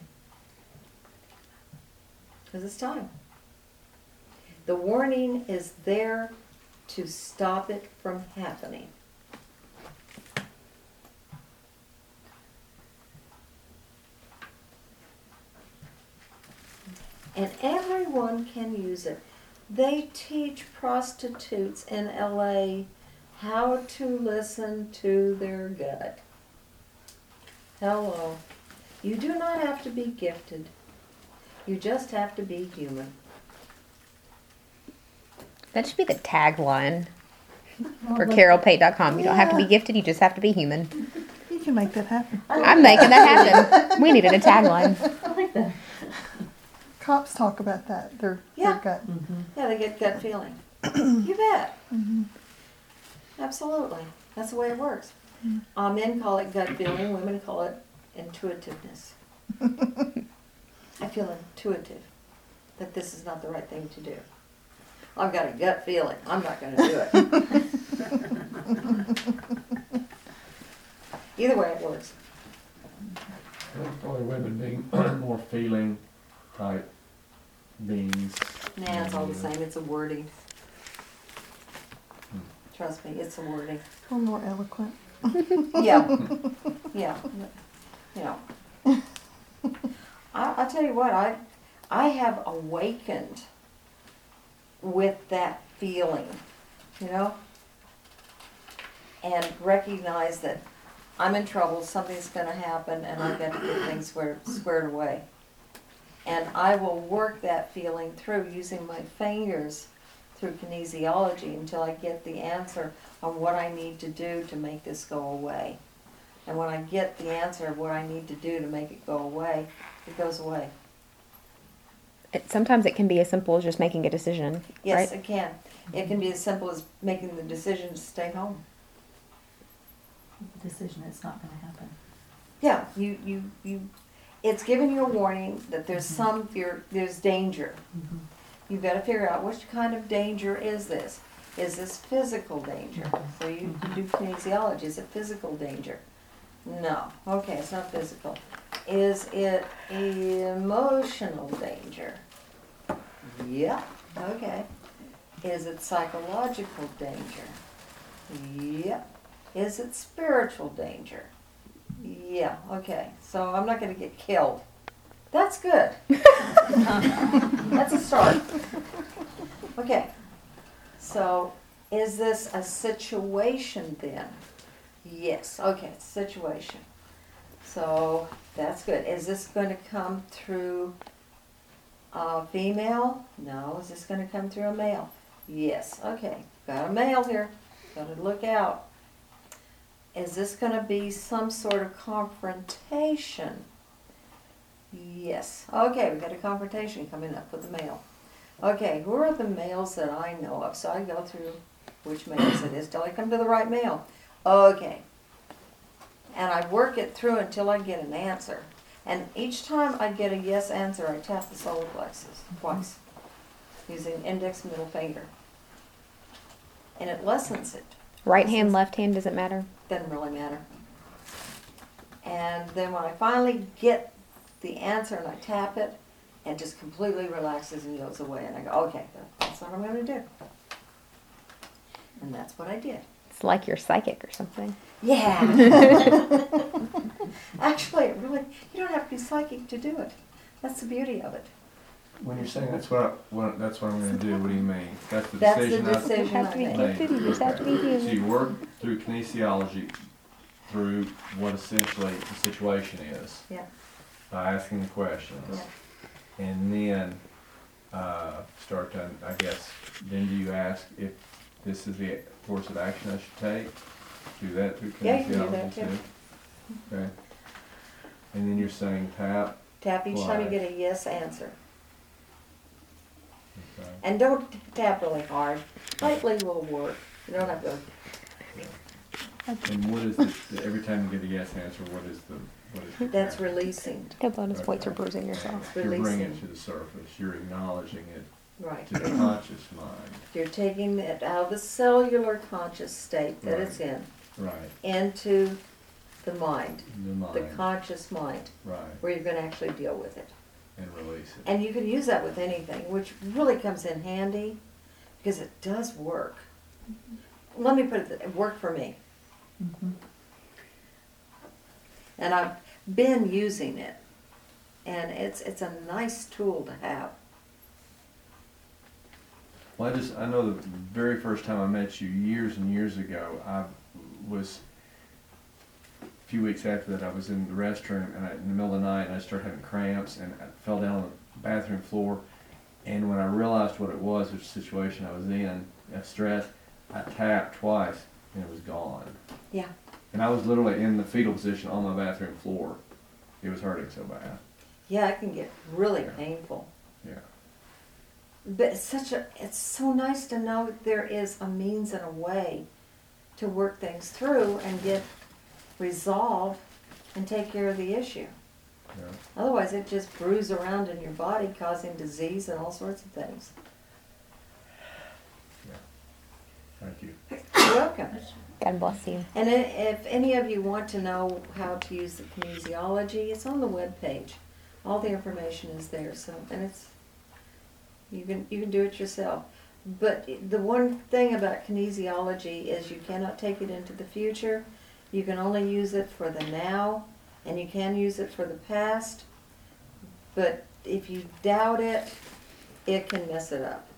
S2: Because it's time. The warning is there to stop it from happening. And everyone can use it. They teach prostitutes in LA how to listen to their gut. Hello. You do not have to be gifted. You just have to be human.
S1: That should be the tagline for CarolPate.com. You don't have to be gifted, you just have to be human.
S10: You can make that happen.
S1: I'm making that happen. We needed a tagline.
S7: I like that.
S10: Cops talk about that. Their gut.
S2: Yeah, they get gut feeling. You bet. Absolutely. That's the way it works. Men call it gut feeling. Women call it intuitiveness. I feel intuitive that this is not the right thing to do. I've got a gut feeling. I'm not going to do it. Either way, it works.
S11: Probably women being more feeling type beings.
S2: Nah, it's all the same. It's a wording. Trust me, it's a wording.
S10: A little more eloquent.
S2: Yeah. Yeah. You know. I'll tell you what, I have awakened with that feeling, you know, and recognize that I'm in trouble, something's going to happen, and I've got to get things squared away. And I will work that feeling through using my fingers through kinesiology until I get the answer on what I need to do to make this go away. And when I get the answer of what I need to do to make it go away, it goes away.
S1: Sometimes it can be as simple as just making a decision.
S2: Yes,
S1: right?
S2: it can. It can be as simple as making the decision to stay home.
S7: The decision, it's not going to happen.
S2: Yeah, you it's giving you a warning that there's some fear, there's danger. You've got to figure out which kind of danger is this. Is this physical danger? So you do kinesiology. Is it physical danger? No. Okay, it's not physical. Is it emotional danger? Yeah. Okay. Is it psychological danger? Yeah. Is it spiritual danger? Yeah. Okay. So I'm not going to get killed. That's good. That's a start. Okay. So is this a situation then? Yes. Okay, it's a situation. So that's good. Is this going to come through a female? No. Is this going to come through a male? Yes. Okay. Got a male here. Got to look out. Is this going to be some sort of confrontation? Yes. Okay, we got a confrontation coming up with the male. Okay, who are the males that I know of? So I go through which males it is till I come to the right male. Okay. And I work it through until I get an answer. And each time I get a yes answer, I tap the solar plexus twice using index and middle finger. And it lessens it.
S1: Right hand, left hand, does it matter?
S2: Doesn't really matter. And then when I finally get the answer and I tap it, it just completely relaxes and goes away. And I go, okay, that's what I'm going to do. And that's what I did.
S1: It's like you're psychic or something.
S2: Yeah. Actually, it really, you don't have to be psychic to do it. That's the beauty of it.
S11: When you're saying that's what I'm going to do, what do you mean? That's the
S2: That's the
S11: decision
S2: decision
S1: have to be
S2: I made.
S1: gifted, you just have to be human.
S11: So you work through kinesiology through what essentially the situation is.
S2: Yeah.
S11: By asking the questions.
S2: Yeah.
S11: And then start to, I guess, then do you ask if this is the course of action I should take? Do that through kinesiology
S2: Yeah, you can do that too.
S11: Okay. And then you're saying tap.
S2: Tap each time you
S11: Why?
S2: get a yes answer.
S11: Okay.
S2: And don't tap really hard. Lightly will work. You don't have to.
S11: And what is the every time you get a yes answer, what is the
S2: That's releasing.
S1: No bonus points for
S11: Okay.
S1: bruising yourself.
S11: You're bringing
S2: Releasing.
S11: it to the surface. You're acknowledging it
S2: Right.
S11: to the conscious mind.
S2: You're taking it out of the cellular conscious state that it's in
S11: Right.
S2: into the mind,
S11: The mind.
S2: the conscious mind,
S11: Right.
S2: where you're going to actually deal with it.
S11: And release it.
S2: And you can use that with anything, which really comes in handy because it does work. Let me put it worked for me. And I've been using it. And it's a nice tool to have.
S11: Well, I know the very first time I met you years and years ago, I was, a few weeks after that, I was in the restroom and in the middle of the night and I started having cramps and I fell down on the bathroom floor. And when I realized what it was, the situation I was in, that stress, I tapped twice and it was gone.
S2: Yeah.
S11: And I was literally in the fetal position on my bathroom floor. It was hurting so bad.
S2: Yeah, it can get really painful.
S11: Yeah.
S2: But it's so nice to know that there is a means and a way to work things through and get resolved and take care of the issue.
S11: Yeah.
S2: Otherwise, it just brews around in your body, causing disease and all sorts of things.
S11: Thank you.
S2: You're welcome.
S1: God bless you.
S2: And if any of you want to know how to use the kinesiology, it's on the webpage. All the information is there. So, and it's you can do it yourself. But the one thing about kinesiology is you cannot take it into the future. You can only use it for the now, and you can use it for the past. But if you doubt it, it can mess it up.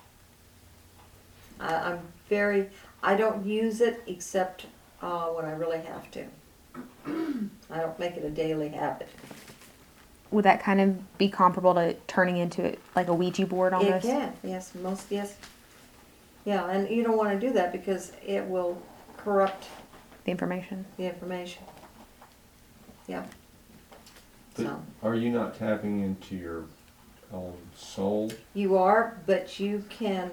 S2: I don't use it except when I really have to. I don't make it a daily habit.
S1: Would that kind of be comparable to turning into it like a Ouija board almost?
S2: It can, yes, yes. Yeah, and you don't want to do that because it will corrupt
S1: The information.
S2: the information. Yeah.
S11: But
S2: So
S11: are you not tapping into your own soul?
S2: you are, but you can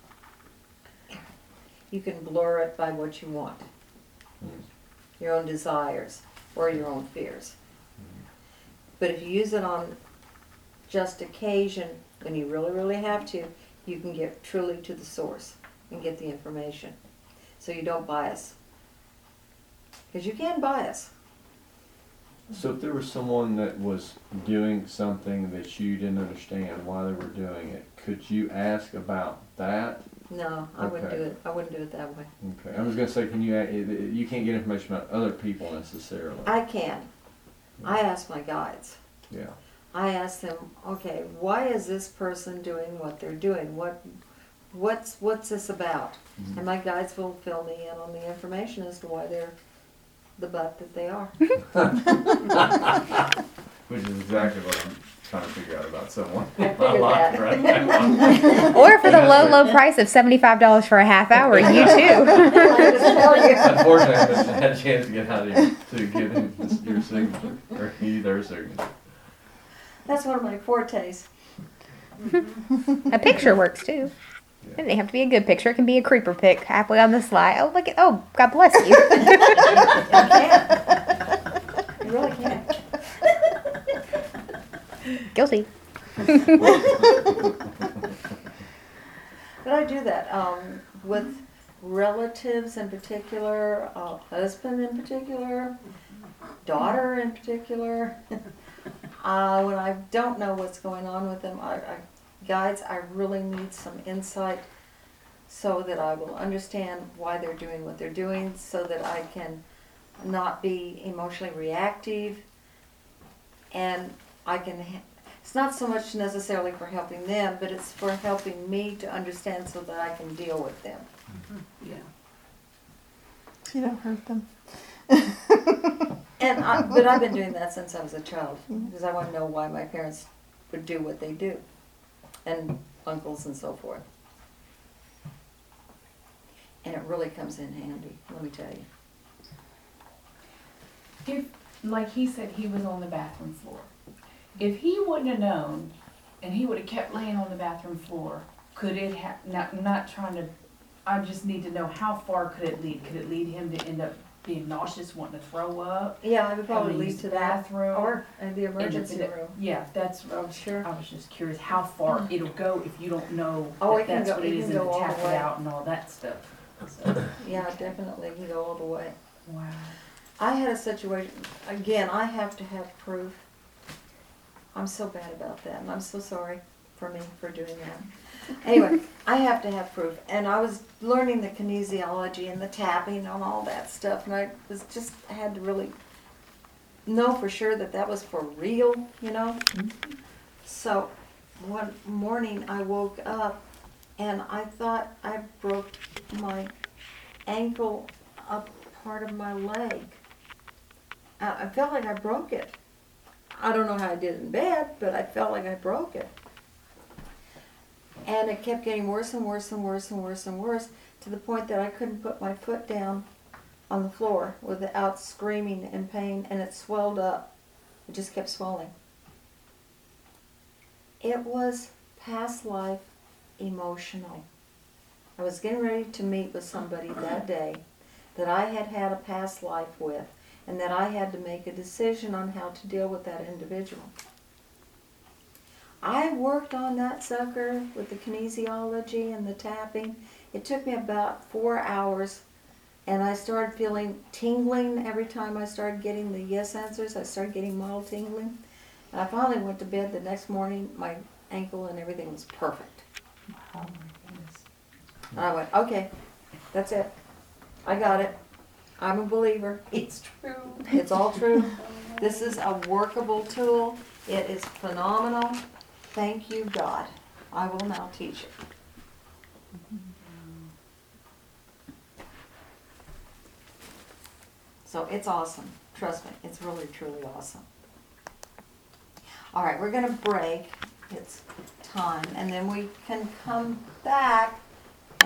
S2: blur it by what you want, your own desires or your own fears. But if you use it on just occasion, when you really, really have to, you can get truly to the source and get the information. So you don't bias. Because you can bias.
S11: So if there was someone that was doing something that you didn't understand why they were doing it, could you ask about that?
S2: No, I wouldn't
S11: Okay.
S2: do it. I wouldn't do it that way.
S11: Okay. I was going to say, you can't get information about other people necessarily.
S2: I can. I ask my guides.
S11: Yeah.
S2: I ask them, okay, why is this person doing what they're doing? What's this about?
S11: Mhm.
S2: And my guides will fill me in on the information as to why they're the butt that they are.
S6: Which is exactly what I'm trying to figure out about someone.
S2: I figured
S6: life
S2: that.
S6: right now.
S1: Or for the low price of $75 for a half hour, you too.
S2: I just tell you.
S6: Unfortunately, I haven't had a chance to get out of here to give him your signature, or their signature.
S2: That's one of my fortes.
S1: A picture works too. It doesn't have to be a good picture. It can be a creeper pic halfway on the slide. Oh, look at, oh, God bless you.
S2: You really can.
S1: Guilty.
S2: But I do that with relatives in particular, husband in particular, daughter in particular. When I don't know what's going on with them, guides, I really need some insight so that I will understand why they're doing what they're doing, so that I can not be emotionally reactive, and I can. It's not so much necessarily for helping them, but it's for helping me to understand so that I can deal with them.
S3: Yeah.
S10: You don't hurt them.
S2: But I've been doing that since I was a child, because I want to know why my parents would do what they do, and uncles and so forth. And it really comes in handy, let me tell you.
S8: If, like he said, he was on the bathroom floor. If he wouldn't have known, and he would have kept laying on the bathroom floor, could it have, I'm not trying to, I just need to know how far could it lead? Could it lead him to end up being nauseous, wanting to throw up?
S2: Yeah, I would probably
S8: Having to
S2: lead
S8: use
S2: to
S8: the
S2: that,
S8: bathroom?
S2: or the emergency
S8: End up in
S2: room.
S8: Yeah, that's, I was
S2: Sure.
S8: I was just curious how far it'll go if you don't know
S2: Oh,
S8: that
S2: it can
S8: that's
S2: go-
S8: what
S2: it
S8: it is
S2: can
S8: and
S2: go
S8: to
S2: all
S8: tap
S2: the
S8: it
S2: way.
S8: out and all that stuff. So,
S2: Yeah, definitely, you can go all the way.
S8: wow.
S2: I had a situation, again, I have to have proof. I'm so bad about that, and I'm so sorry for me for doing that. Anyway, I have to have proof, and I was learning the kinesiology and the tapping and all that stuff, and I had to really know for sure that that was for real, you know? So, one morning I woke up, and I thought I broke my ankle up part of my leg. I felt like I broke it. I don't know how I did it in bed, but I felt like I broke it. And it kept getting worse and worse and worse and worse and worse, to the point that I couldn't put my foot down on the floor without screaming in pain, and it swelled up. It just kept swelling. It was past life emotional. I was getting ready to meet with somebody that day that I had had a past life with, and that I had to make a decision on how to deal with that individual. I worked on that sucker with the kinesiology and the tapping. It took me about 4 hours, and I started feeling tingling every time I started getting the yes answers. I started getting mild tingling. And I finally went to bed the next morning. My ankle and everything was perfect.
S8: Oh my goodness.
S2: And I went, okay, that's it. I got it. I'm a believer. It's true. It's all true. This is a workable tool. It is phenomenal. Thank you, God. I will now teach it. So it's awesome. Trust me, it's really, truly awesome. All right, we're going to break. It's time. And then we can come back